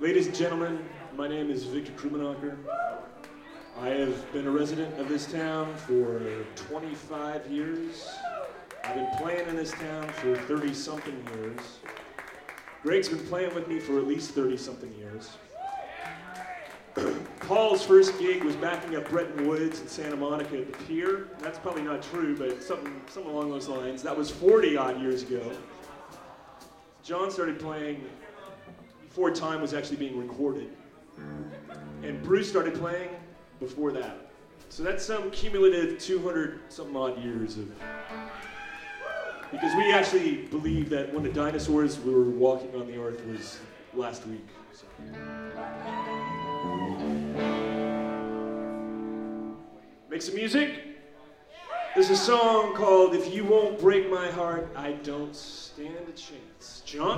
Ladies and gentlemen, my name is Victor Krumenacher. I have been a resident of this town for 25 years. I've been playing in this town for 30-something years. Greg's been playing with me for at least 30-something years. Paul's first gig was backing up Bretton Woods in Santa Monica at the pier. That's probably not true, but something along those lines. That was 40-odd years ago. John started playing before Time was actually being recorded. And Bruce started playing before that. So that's some cumulative 200-something odd years of... Because we actually believe that when the dinosaurs were walking on the earth was last week. So. Make some music. There's a song called If You Won't Break My Heart, I Don't Stand a Chance. John?